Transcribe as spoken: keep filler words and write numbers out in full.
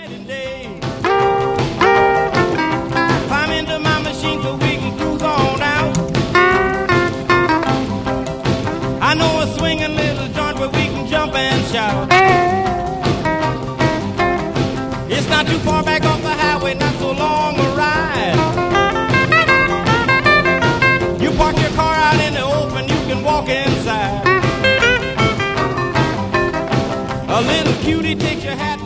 Saturday day. Climb into my machine so we can cruise on out. I know a swinging little joint where we can jump and shout. It's not too far back off the highway, not so long a ride. You park your car out in the open, you can walk inside. A little cutie takes your hat